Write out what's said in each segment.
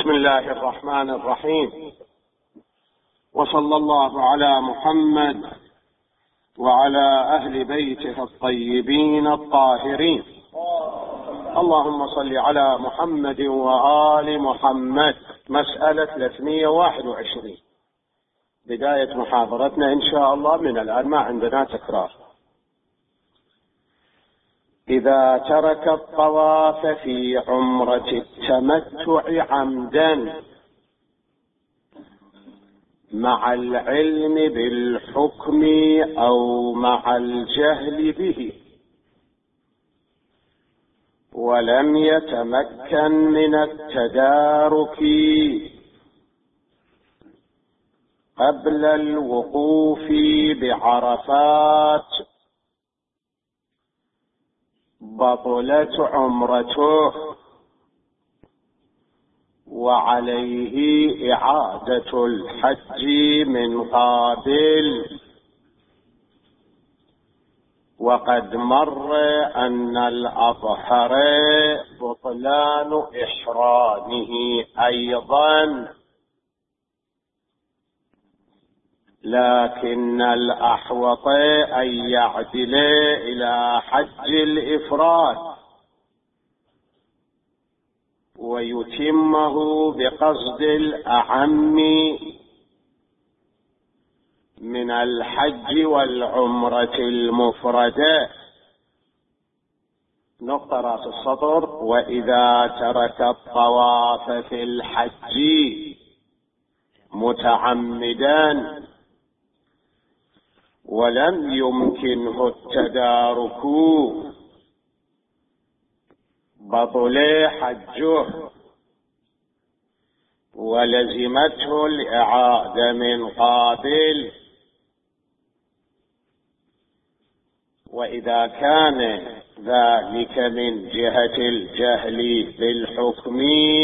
بسم الله الرحمن الرحيم، وصلى الله على محمد وعلى أهل بيته الطيبين الطاهرين. اللهم صل على محمد وآل محمد. مسألة 321، بداية محاضرتنا إن شاء الله من الآن، ما عندنا تكرار. إذا ترك الطواف في عمرة التمتع عمدا مع العلم بالحكم أو مع الجهل به ولم يتمكن من التدارك قبل الوقوف بعرفات بطلت عمرته وعليه إعادة الحج من قبل. وقد مر أن الأظهر بطلان إحرامه أيضا، لكن الأحوط أن يعدل إلى حج الإفراد ويتمه بقصد الأعم من الحج والعمرة المفردة. نقطة رأس السطر: وإذا ترك الطواف في الحج متعمدا ولم يمكنه التدارك بطل حجه ولزمته الإعادة من قبل. وإذا كان ذلك من جهة الجهل بالحكم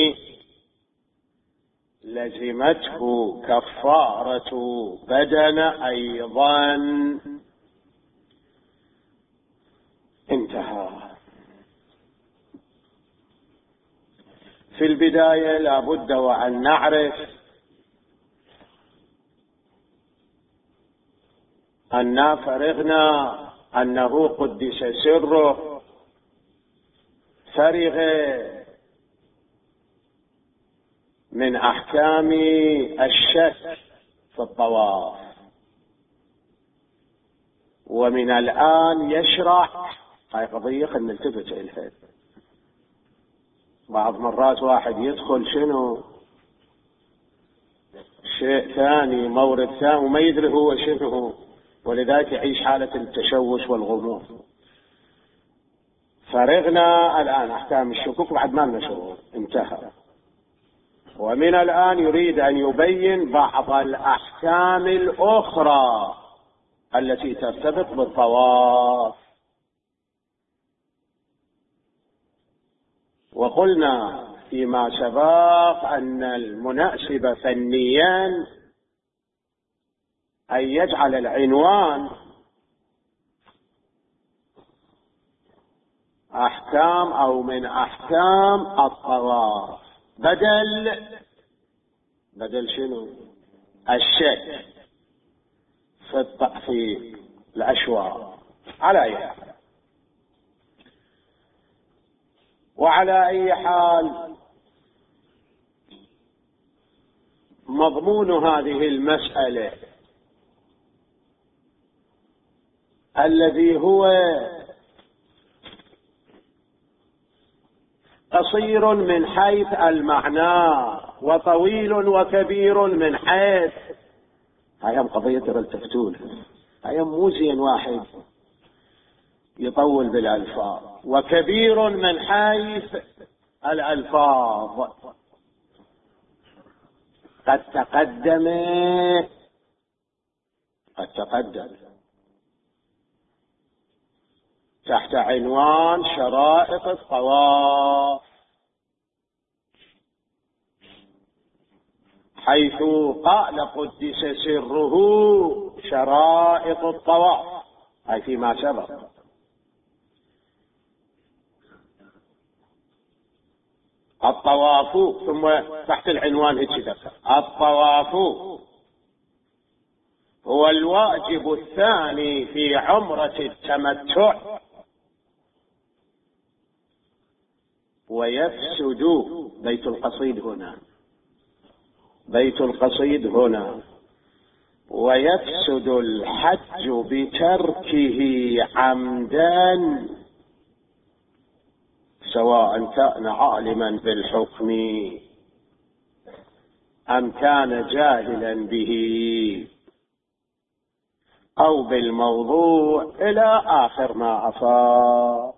لزمته كفارة بدن أيضا. انتهى. في البداية لا بد وأن نعرف أننا فرغنا أنه قدس سره فرغ من أحكام الشك في الطواف، ومن الآن يشرح. هاي قضية خلينا نلتفت إليها. بعض مرات واحد يدخل شيء ثاني، مورد ثاني، وما يدري هو شنو، ولذلك يعيش حالة التشوش والغموض. فرغنا الآن أحكام الشكوك، بعد ما لنا شغل، انتهى. ومن الآن يريد أن يبين بعض الأحكام الأخرى التي ترتبط بالطواف. وقلنا فيما سبق أن المناسب فنيا أن يجعل العنوان أحكام أو من أحكام الطواف بدل شنو؟ الشك في الأشواط. على أي حال، وعلى أي حال، مضمون هذه المسألة الذي هو قصير من حيث المعنى وطويل وكبير من حيث، هاي هم قضية التفتون، هاي مو زين واحد يطول بالألفاظ، وكبير من حيث الألفاظ. قد تقدم تحت عنوان شرائط الطواف، حيث قال قدس سره شرائط الطواف، هاي فيما سبق. الطواف، ثم تحت العنوان هيك ذكر: الطواف هو الواجب الثاني في عمرة التمتع، ويفسد بيت القصيد هنا، بيت القصيد هنا، ويفسد الحج بتركه عمدا، سواء كان عالما بالحكم أم كان جاهلا به أو بالموضوع إلى آخر ما أصاب.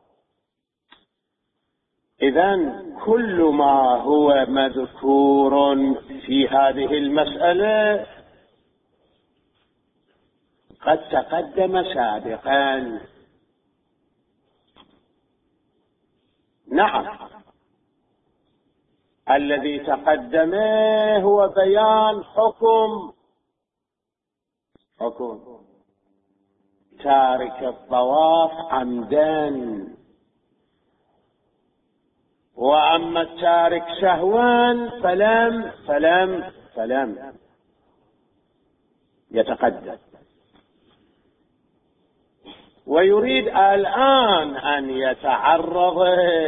إذن كل ما هو مذكور في هذه المسألة قد تقدم سابقا. نعم، الذي تقدم هو بيان حكم تارك الطواف عمدا، وأما التارك سهوا فلم يتقدم، ويريد الآن أن يتعرض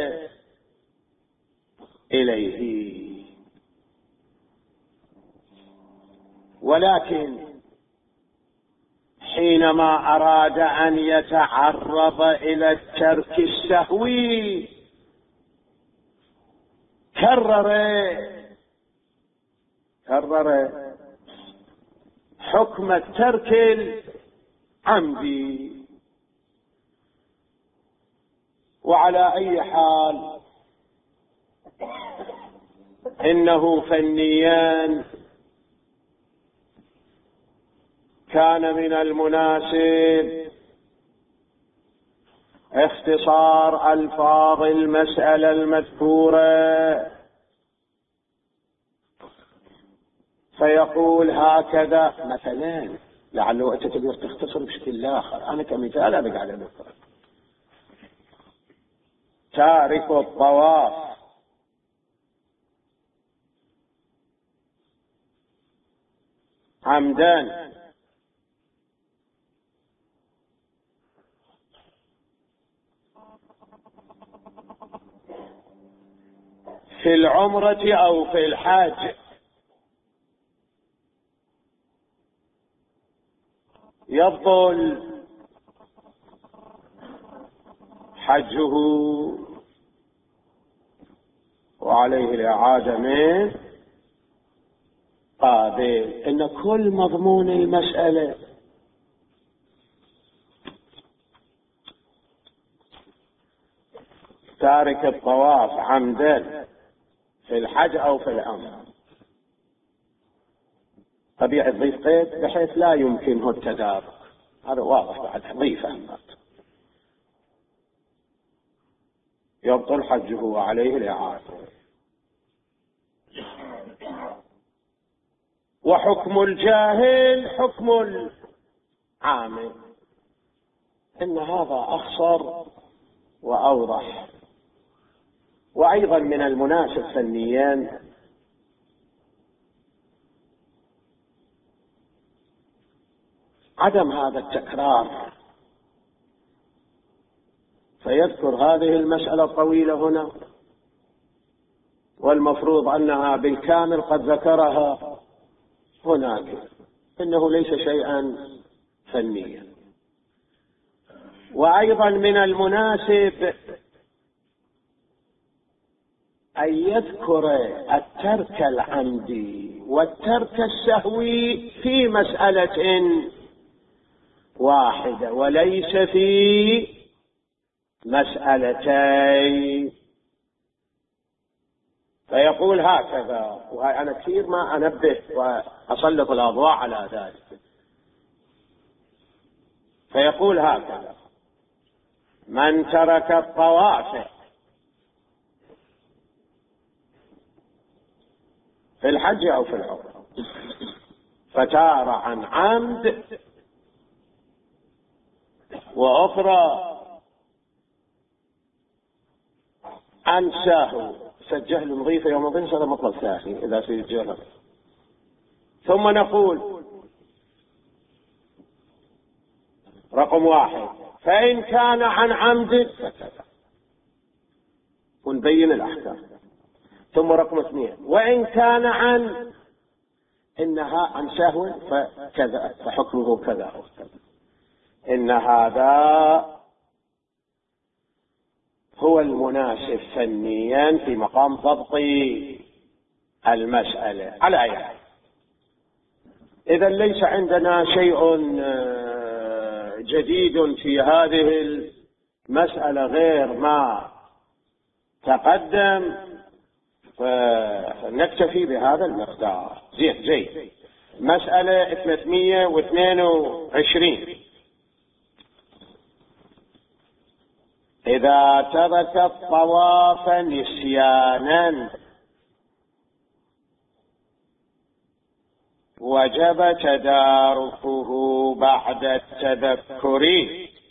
إليه. ولكن حينما أراد أن يتعرض إلى الترك السهوي كرر حكم الترك العمدي. وعلى أي حال إنه فنيا كان من المناسب اختصار ألفاظ المسألة المذكورة، فيقول هكذا مثلا، لعله أنت تقدر تختصر بشكل آخر، أنا كمثال أنا قاعد أذكر: تارك الطواف عمدا في العمرة أو في الحج يبطل حجه وعليه الإعادة من قابل. إن كل مضمون المسألة تارك الطواف عمدا في الحج أو في العمرة طبيعي تضيف قيد بحيث لا يمكنه التدارك، هذا واضح بعد ضيفه، يبطل حجه وعليه الإعادة. وحكم الجاهل حكم العامل، إن هذا أخصر وأوضح. وأيضا من المناسب فنيا عدم هذا التكرار، فيذكر هذه المسألة الطويلة هنا، والمفروض أنها بالكامل قد ذكرها هناك، إنه ليس شيئا فنيا. وأيضا من المناسب أن يذكر الترك العمدي والترك السهوي في مسألة واحدة وليس في مسألتين، فيقول هكذا. وأنا كثير ما أنبه وأسلط الأضواء على ذلك. فيقول هكذا: من ترك الطواف في الحج أو في العمرة فتار عن عمد، وأخرى عن سهو، فالجهل نظيفة يوم نظيف، هذا مطلب ثاني إذا في الجهل. ثم نقول رقم 1 فإن كان عن عمد فكذا، ونبين الأحكام. ثم رقم 2 وإن كان إنها عن سهو فكذا، فحكمه كذا وكذا. إن هذا هو المناسب فنيا في مقام ضبط المسألة. على أي حال، إذا ليس عندنا شيء جديد في هذه المسألة غير ما تقدم، فنكتفي بهذا المقدار. زين. مسألة 322. إذا ترك الطواف نسيانا وجب تداركه بعد التذكر،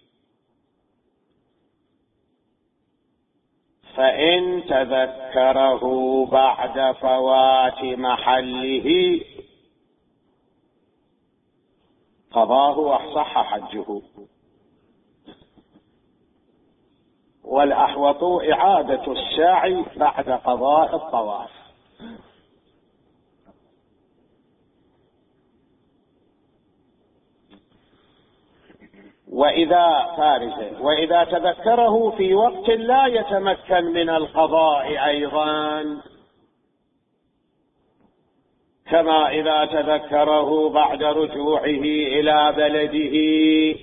فإن تذكره بعد فوات محله قضاه وصح حجه، والأحوط إعادة السعي بعد قضاء الطواف. وإذا تذكره في وقت لا يتمكن من القضاء أيضا، كما إذا تذكره بعد رجوعه إلى بلده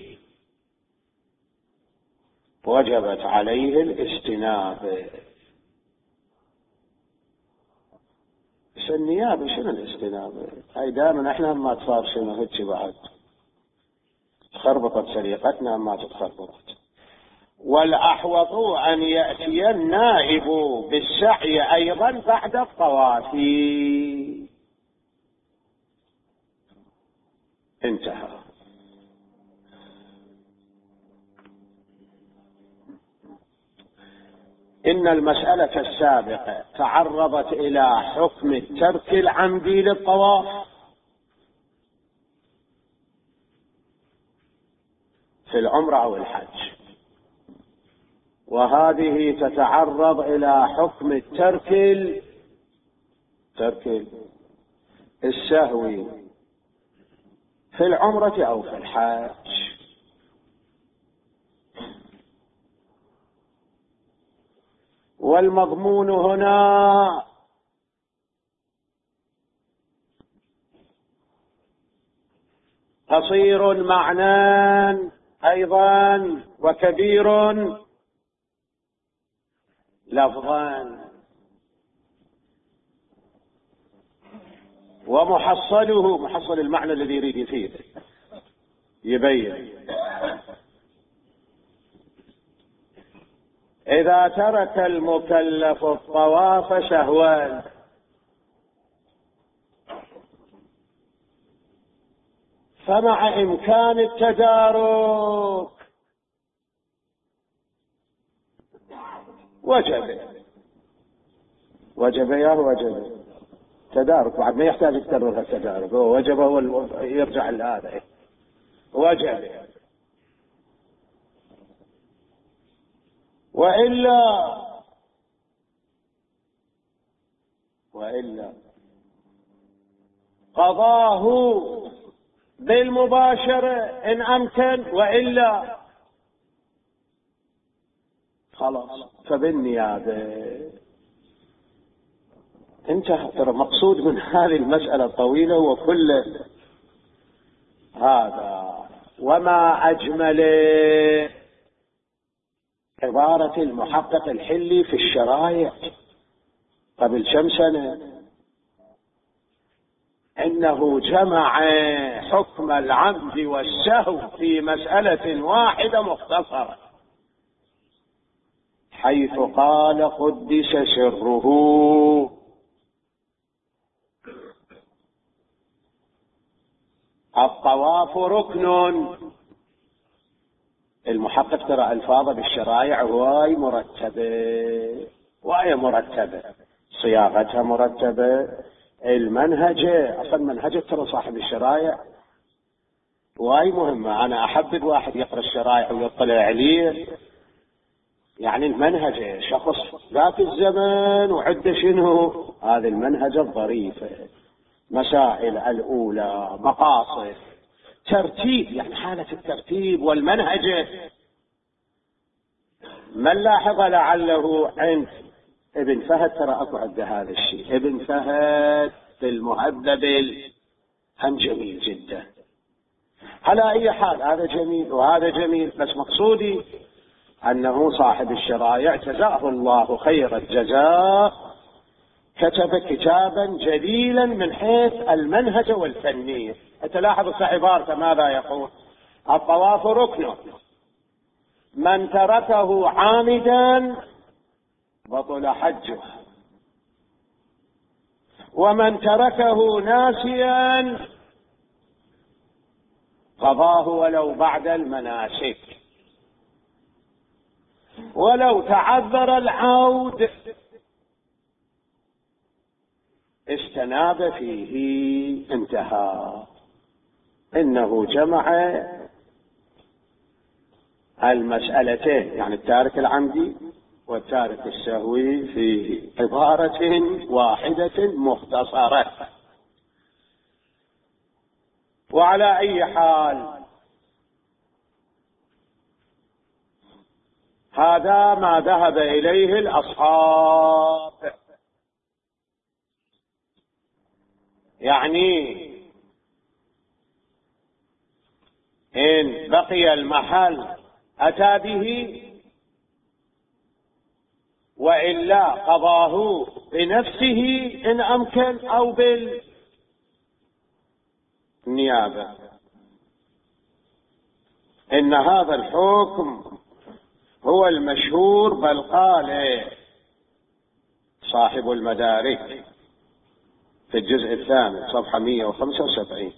وجبت عليه الاستنابة. النيابة شنو الاستنابة؟ هاي دائما احنا ما تفارشنا هيك بعد، تخربطت سريقتنا ما تتخربطت. والأحوط أن يأتي النائب بالسعي أيضا بعد الطواف. انتهى. إن المسألة السابقة تعرضت إلى حكم الترك العمدي للطواف في العمرة أو الحج، وهذه تتعرض إلى حكم الترك السهوي في العمرة أو في الحج. والمضمون هنا قصير معنى أيضا وكبير لفظا، ومحصل المعنى الذي يريد يفيد يبين. إذا ترك المكلف الطواف سهوا فمع إمكان التدارك وجب تدارك، بعد ما يحتاج يكرر التدارك، هو وجب، هو يرجع لهذا وجب. وإلا قضاه بالمباشرة إن أمكن، وإلا خلاص فبالنيابة. انتهى. ترى مقصود من هذه المسألة الطويلة هو كل هذا. وما أجمل عبارة المحقق الحلي في الشرائع قبل كم سنة، إنه جمع حكم العمد والسهو في مسألة واحدة مختصرة، حيث قال قدس سره: الطواف ركن. المحقق ترى ألفاظه بالشرائع وهي مرتبة. صياغتها مرتبة، المنهجة، أصلا منهجة ترى صاحب الشرائع واي مهمة. أنا أحبذ واحد يقرأ الشرائع ويطلع عليه، يعني المنهجة شخص ذات الزمن وعده شنو هذه المنهجة الظريفة، مسائل الأولى، مقاصد، ترتيب، يعني حالة الترتيب والمنهجة. من لاحظ لعله عند ابن فهد ترى أكو عنده هذا الشيء، ابن فهد في المهذب هم جميل جدا. على أي حال هذا جميل وهذا جميل، بس مقصودي أنه صاحب الشرائع جزاه الله خير الجزاء كتب كتابا جليلا من حيث المنهج والفنية. تلاحظ عبارته ماذا يقول؟ الطواف ركن، من تركه عامدا بطل حجه، ومن تركه ناسيا قضاه ولو بعد المناسك، ولو تعذر العود استناب فيه. انتهى. إنه جمع المسألتين، يعني التارك العمدي والتارك السهوي، في عبارة واحدة مختصرة. وعلى أي حال هذا ما ذهب إليه الأصحاب، يعني إن بقي المحل أتى به، وإلا قضاه بنفسه إن أمكن أو بالنيابة. إن هذا الحكم هو المشهور، بل قال صاحب المدارك في الجزء الثامن صفحة 175: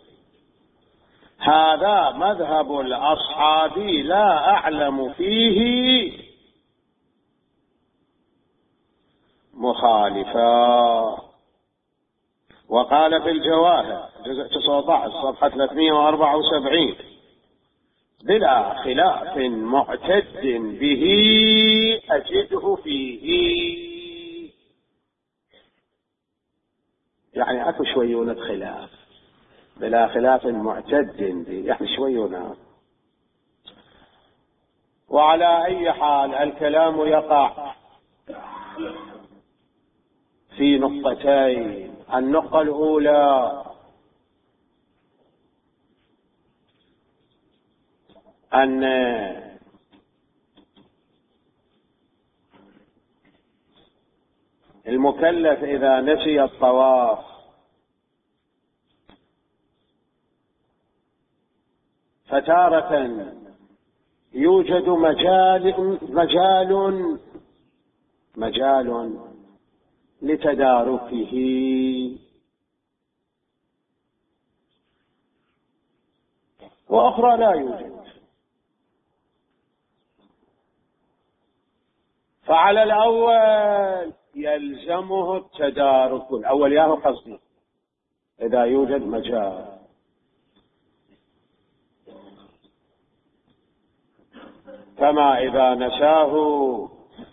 هذا مذهب الأصحاب لا أعلم فيه مخالفا. وقال في الجواهر جزء 19 صفحة 374: بلا خلاف معتد به أجده فيه. يعني أكو شويونة خلاف، بلا خلاف معتد به، يعني شويونة. وعلى أي حال الكلام يقع في نقطتين. النقطة الأولى أن المكلف إذا نسي الطواف فتارة يوجد مجال لتداركه، وأخرى لا يوجد. فعلى الأول يلزمه التدارك، الأول ياهو قصدي إذا يوجد مجال. كما إذا نساه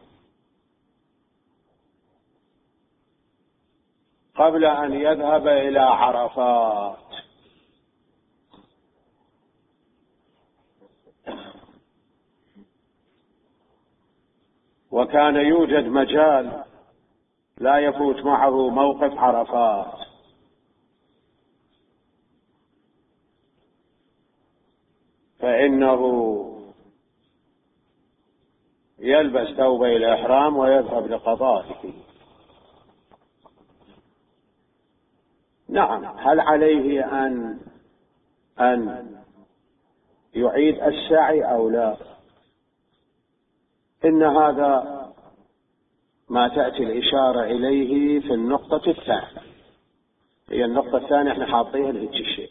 قبل أن يذهب إلى عرفات، وكان يوجد مجال لا يفوت معه موقف عرفات، فإنه يلبس ثوبي الإحرام ويذهب لقضائه. نعم، هل عليه أن يعيد السعي أو لا؟ إن هذا ما تأتي الإشارة إليه في النقطة الثانية. هي النقطة الثانية احنا حاطيها لهيك الشيء.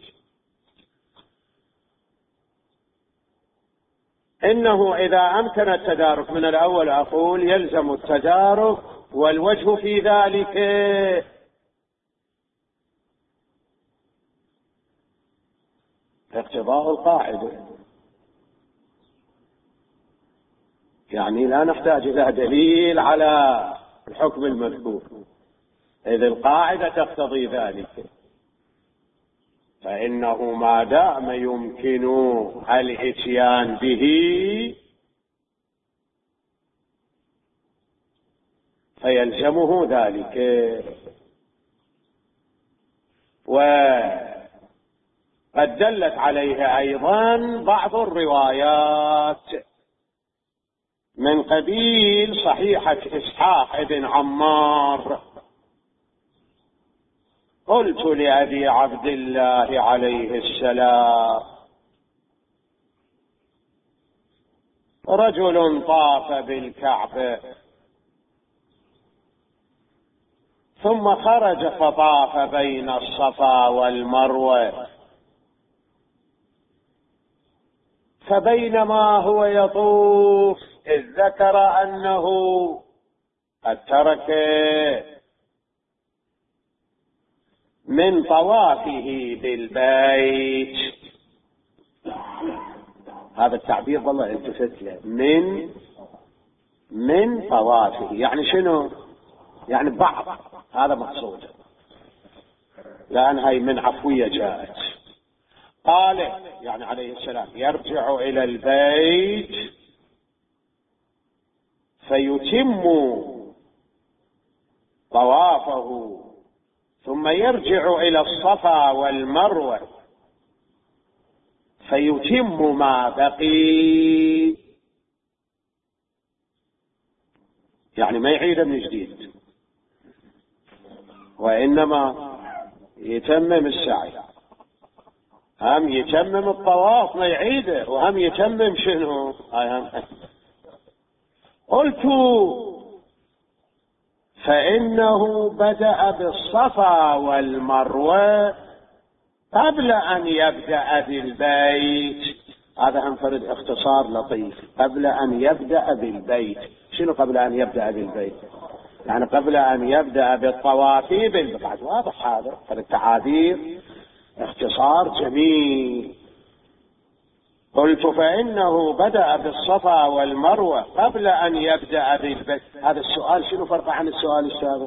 إنه إذا أمكن التدارك من الأول، أقول يلزم التدارك والوجه في ذلك اقتضاء القاعدة، يعني لا نحتاج إلى دليل على الحكم المذكور، إذ القاعدة تقتضي ذلك، فإنه ما دام يمكن الإتيان به فيلزمه ذلك. وقد دلت عليه أيضا بعض الروايات من قبيل صحيحة إسحاق بن عمار: قلت لأبي عبد الله عليه السلام: رجل طاف بالكعبة ثم خرج فطاف بين الصفا والمروة، فبينما هو يطوف إذ ذكر أنه قد ترك من طوافه بالبيت، هذا التعبير والله التفت له، من طوافه، يعني شنو؟ يعني بعض، هذا مقصود، لأن هاي من عفوية جاءت. قال يعني عليه السلام: يرجع إلى البيت فيتم طوافه ثم يرجع إلى الصفا والمروة فيتم ما بقي، يعني ما يعيد من جديد، وإنما يتمم السعي، هم يتمم الطواف ما يعيده، وهم يتمم شنو؟ قلت: فإنه بدأ بالصفا والمروة قبل أن يبدأ بالبيت. هذا هم فرد اختصار لطيف، قبل أن يبدأ بالبيت. شنو قبل أن يبدأ بالبيت؟ يعني قبل أن يبدأ بالطواف بالبيت. واضح هذا فرد تعابير، اختصار جميل. قلت: فإنه بدأ بالصفا والمروة قبل أن يبدأ بالبيت. هذا السؤال شنو فرق عن السؤال السابق؟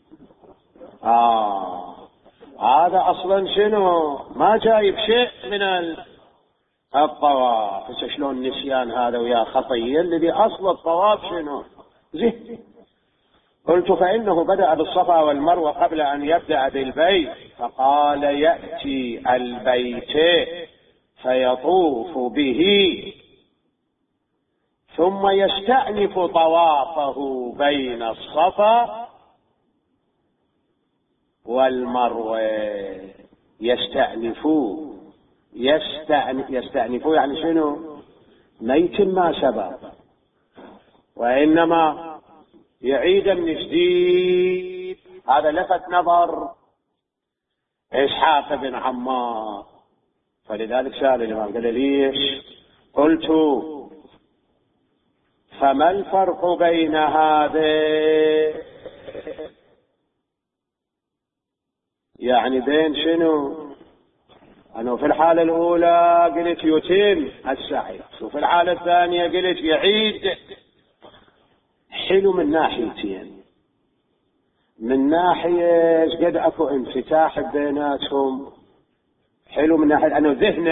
هذا أصلا شنو؟ ما جايب شيء من الطواف. شلون نسيان هذا ويا خطية الذي أصل الطواف شنو؟ زين. قلت: فإنه بدأ بالصفا والمروة قبل أن يبدأ بالبيت. فقال: يأتي البيت فيطوف به ثم يستأنف طوافه بين الصفا والمروة. يستأنفوا يعني شنو؟ ما يتم ما سبق، وإنما يعيد من جديد. هذا لفت نظر إسحاق بن عمار، فلذلك سأل الإمام قال: ليش؟ قلت: فما الفرق بين هذا؟ يعني بين شنو؟ أنا في الحالة الأولى قلت يتم السعي، وفي الحالة الثانية قلت يعيد. حلو من ناحيتين. من ناحية قد أكو انفتاح بيناتهم، حلو من ناحية أنه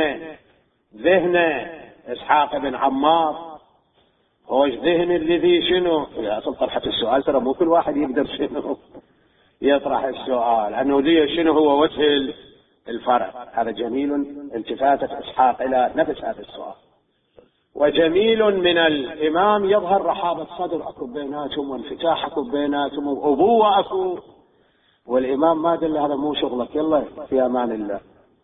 ذهن إسحاق بن عمار هو ذهن الذي شنو؟ يا أصل طرحة السؤال ترى مو كل واحد يقدر شنو يطرح السؤال، أنه ليه شنو هو وجه الفرق. هذا جميل التفاتة إسحاق إلى نفس هذا السؤال، وجميل من الإمام يظهر رحابة صدر أكو بيناتهم، وانفتاح أكو بيناتهم، وأبوة أكو، والإمام ما دل هذا مو شغلك، يلا في أمان الله.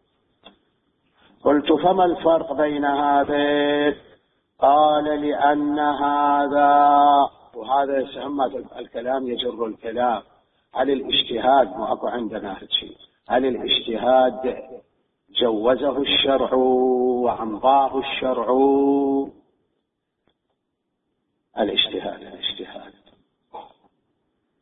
قلت: فما الفرق بين هذا؟ قال: لأن هذا وهذا يسمى الكلام يجر الكلام. هل الاجتهاد مو أكو عندنا هذا الشيء؟ هل الاجتهاد جوزه الشرع وأمضاه الشرع؟ الاجتهاد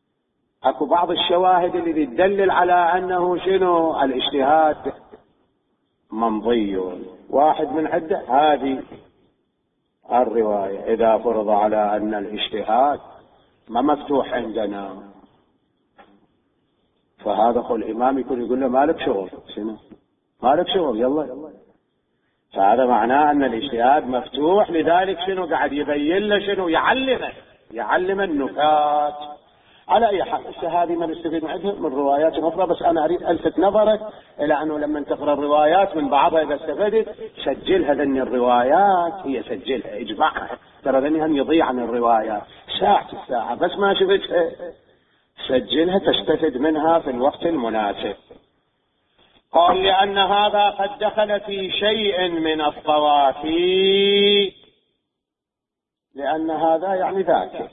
اكو بعض الشواهد اللي تدلل على انه شنو الاجتهاد ممضي، واحد من عدة. هذه الرواية إذا فرض على أن الاجتهاد ما مفتوح عندنا، فهذا خل الإمام يكون يقول له مالك شغل، شنو مالك شغل يلا. فهذا معناه أن الاجتهاد مفتوح، لذلك شنو قاعد يبين له شنو يعلم النكات. على أي حال هذه ما نستفيد من روايات أخرى، بس أنا أريد ألفت نظرك إلى أنه لما تقرأ الروايات من بعضها إذا استفدت سجلها، ذني الروايات هي سجلها اجمعها، ترى ذني هم يضيع عن الروايات الساعة بس ما شفتها سجلها تستفد منها في الوقت المناسب. قال لأن هذا قد دخل في شيء من الطوافي، لأن هذا يعني ذاك،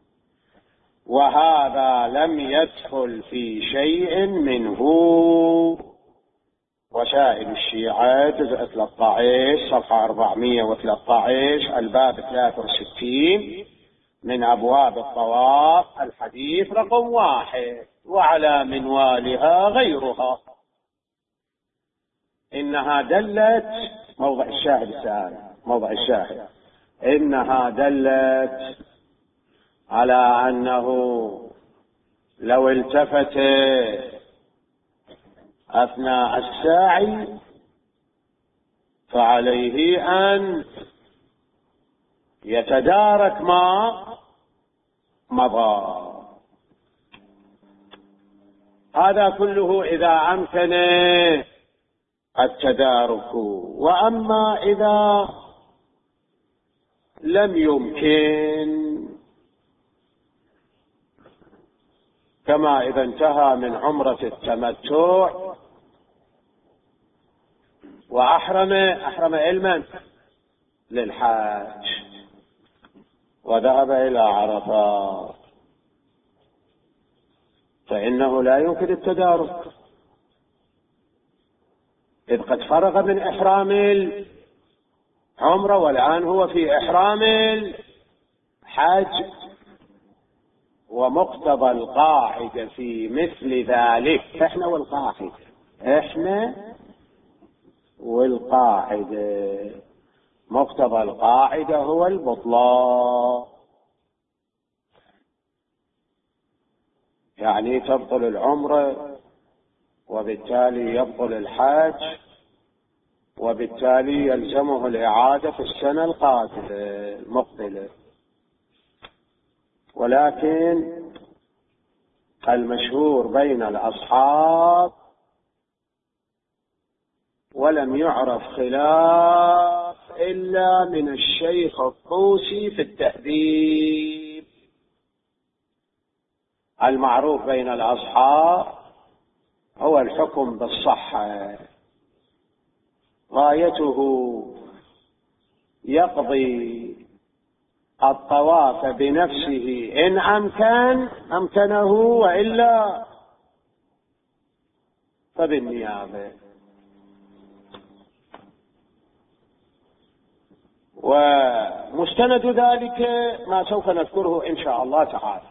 وهذا لم يدخل في شيء منه. وشاهد الشيعة جزء 13 صفحة 413 الباب 63 من أبواب الطواف الحديث رقم 1، وعلى منوالها غيرها. إنها دلت موضع الشاهد إنها دلت على أنه لو التفت أثناء السعي فعليه أن يتدارك ما مضى. هذا كله إذا أمكن التدارك، وأما إذا لم يمكن، كما إذا انتهى من عمرة التمتع وأحرم علما للحاج وذهب إلى عرفات، فإنه لا يمكن التدارك، إذ قد فرغ من إحرام العمرة والآن هو في إحرام الحج. ومقتضى القاعدة في مثل ذلك، احنا والقاعدة مقتضى القاعدة هو البطلان، يعني تبطل العمرة وبالتالي يبطل الحج، وبالتالي يلزمه الإعادة في السنة القادمة المقبلة. ولكن المشهور بين الأصحاب ولم يعرف خلاف إلا من الشيخ الطوسي في التهذيب، المعروف بين الأصحاب هو الحكم بالصحة، غايته يقضي الطواف بنفسه إن أمكنه، وإلا فبالنيابة. ومستند ذلك ما سوف نذكره إن شاء الله تعالى.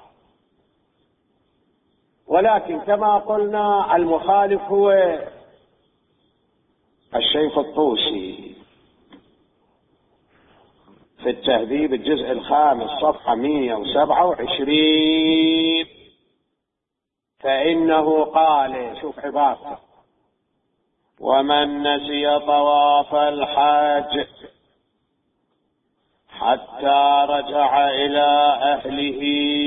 ولكن كما قلنا المخالف هو الشيخ الطوسي في التهذيب الجزء 5 صفحة 127، فإنه قال، شوف عبارته: ومن نسي طواف الحاج حتى رجع إلى أهله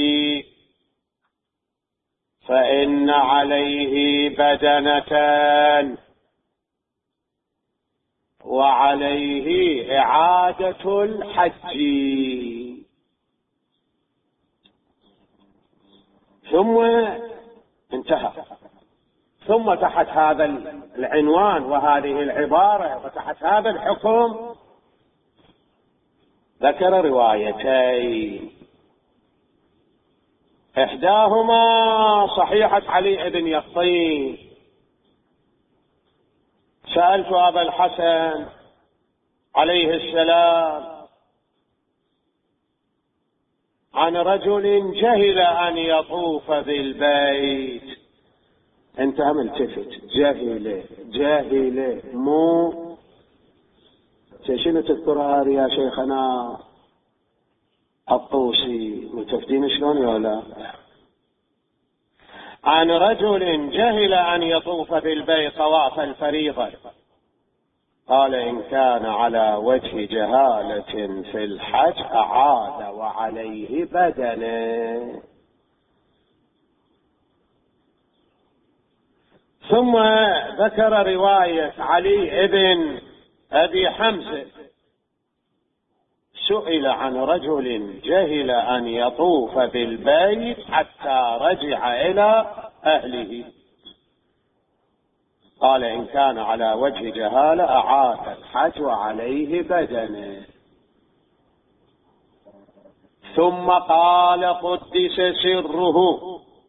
فإن عليه بدنتان وعليه إعادة الحج. ثم انتهى. ثم تحت هذا العنوان وهذه العبارة وتحت هذا الحكم ذكر روايتين، إحداهما صحيحة علي بن يقطين. سألت أبا الحسن عليه السلام عن رجل جهل أن يطوف بالبيت. انتهى ملتفت، جاهل مو شنو تذكرها يا شيخنا الطوسي، ملتفتين شلون يا لا؟ عن رجل جهل أن يطوف بالبيت طواف الفريضة، قال إن كان على وجه جهالة في الحج أعاد وعليه بدنه. ثم ذكر رواية علي ابن أبي حمزة سئل عن رجل جهل أن يطوف بالبيت حتى رجع إلى أهله، قال إن كان على وجه جهالة أعاد الحج وعليه بدنه. ثم قال قدس سره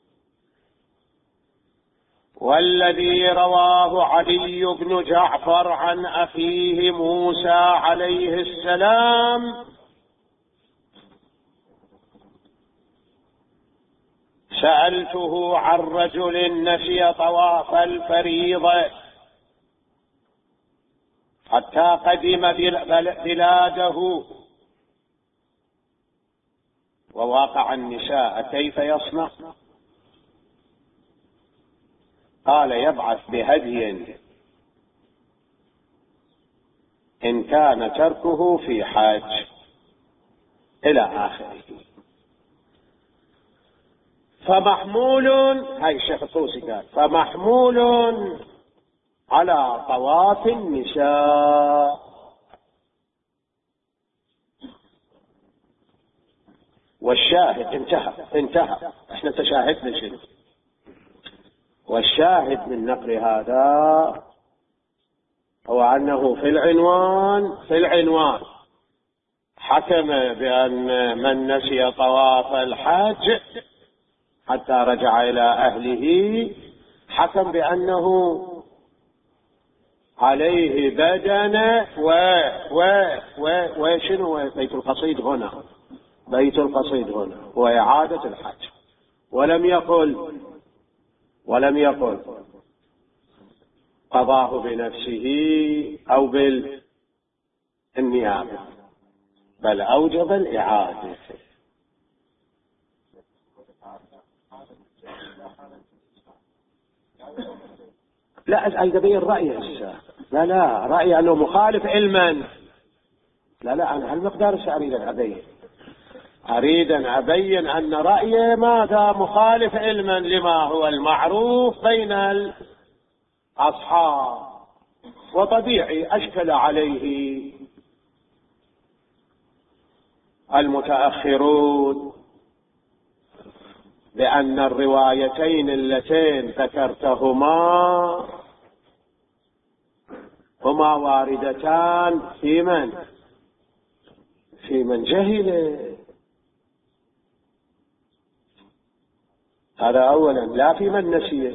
والذي رواه علي بن جعفر عن أخيه موسى عليه السلام سألته عن رجل نسي طواف الفريضة حتى قدم بلاده وواقع النساء كيف يصنع؟ قال يبعث بهدي إن كان تركه في حج إلى آخره. فمحمول، هاي الشيخ الطوسي قال فمحمول على طواف النساء. والشاهد انتهى احنا تشاهدنا شنو؟ والشاهد من نقل هذا هو أنه في العنوان حكم بأن من نسي طواف الحج حتى رجع إلى أهله حكم بأنه عليه بدنه وشنو بيت القصيد هنا وإعادة الحج، ولم يقل قضاه بنفسه أو بالنيابة، بل أوجب الإعادة. لا أيضا الرأي لا رأي أنه مخالف علما، لا أنا هالمقدار أريد أن أبين أن رأيه ماذا مخالف علما لما هو المعروف بين الأصحاب، وطبيعي أشكل عليه المتأخرون بأن الروايتين اللتين ذكرتهما هما واردتان في من جهل. هذا أولا، لا في من نسي،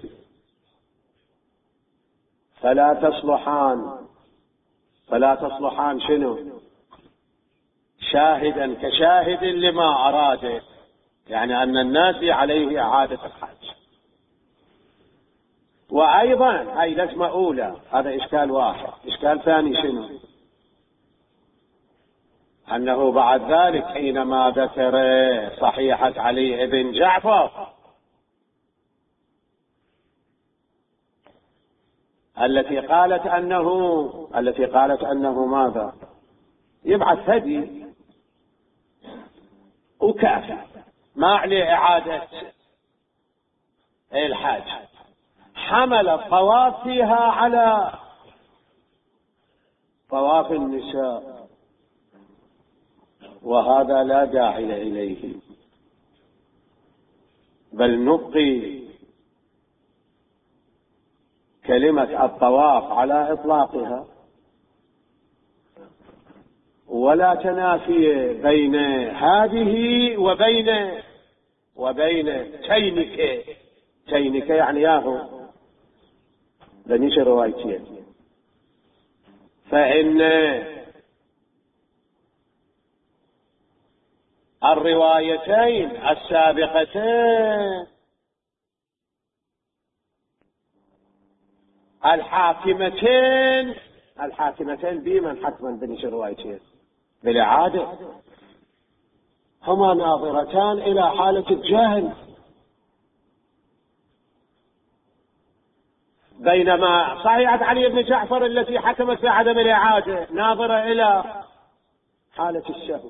فلا تصلحان شنو؟ شاهدا كشاهد لما أراده، يعني أن الناس عليه إعادة الحج. وأيضا هاي لازمة أولى، هذا إشكال واحد. إشكال ثاني شنو؟ أنه بعد ذلك حينما ذكر صحيحة علي بن جعفر التي قالت أنه ماذا؟ يبعث هدي وكافي ما عليه إعادة الحج، حمل الطواف فيها على طواف النساء، وهذا لا داعي إليه، بل نبقي كلمة الطواف على إطلاقها، ولا تنافي بين هذه وبين تينك يعني ياهو لنيش روايتين. فإن الروايتين السابقتين الحاكمتين بمن حتما بنش الروايتين بالإعادة هما ناظرتان إلى حالة الجهل، بينما صحيحة علي بن جعفر التي حكمت بعدم الإعادة ناظرة إلى حالة السهو.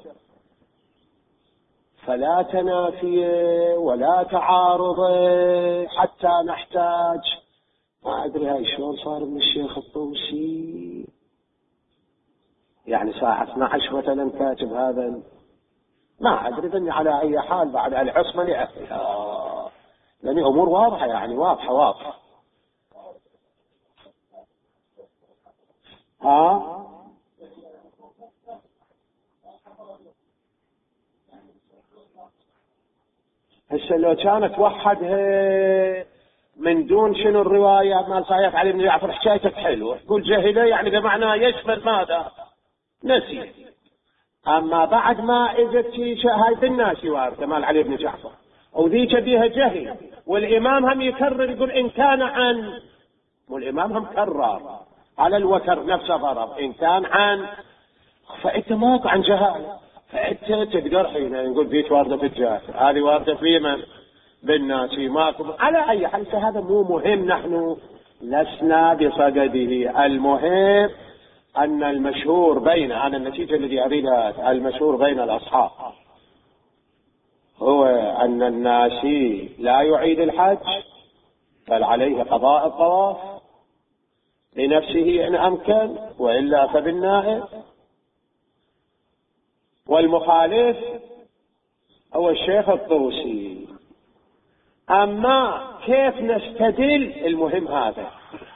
فلا تنافي ولا تعارض حتى نحتاج. ما أدري هاي شلون صار من الشيخ الطوسي، يعني ساعة 12 مثلا كاتب هذا، ما أدري ذني على أي حال بعد العصمة لأهلها، لأن أمور واضحة، يعني واضحة. هسه لو كانت وحدها من دون شنو الرواية مال صحيح علي بن جعفر حكايتك حلوة، تقول جهله يعني بمعنى يشمل ماذا؟ نسي. أما بعد ما إجت هاي بالناس وارثة مال علي بن جعفر وذيك بيها جهل، والإمام هم يكرر يقول إن كان عن، والإمام هم كرر على الوتر نفسه ضرب إن كان عن، فأنت ماك عن جهالة، فأنت تقدر حين نقول بيت واردة في الجهل، هذه واردة في من؟ بالناس ماكو. على أي حال هذا مو مهم، نحن لسنا بصدده. المهم أن المشهور بين، أنا النتيجة الذي أريدها، المشهور بين الأصحاب هو أن الناسي لا يعيد الحج بل عليه قضاء الطواف لنفسه إن أمكن، وإلا فبالنائب. والمخالف هو الشيخ الطوسي. أما كيف نستدل، المهم هذا،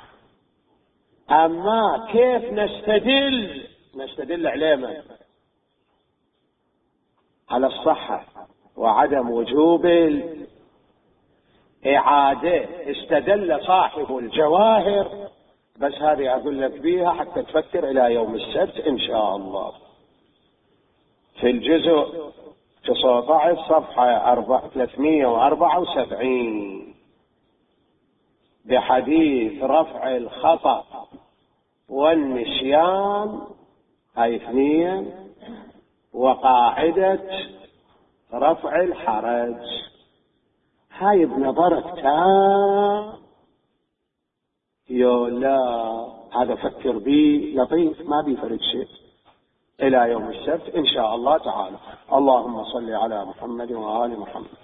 أما كيف نستدل عليه على الصحة وعدم وجوب الإعادة. استدل صاحب الجواهر، بس هذه أقول لك بيها حتى تفكر إلى يوم السبت إن شاء الله، في الجزء 19 صفحة 374 بحديث رفع الخطأ والنسيان أي 2، وقاعدة رفع الحرج. هاي بنظرك تام لا، هذا فكر بي لطيف ما بيفرق شيء إلى يوم السبت إن شاء الله تعالى. اللهم صل على محمد وآل محمد.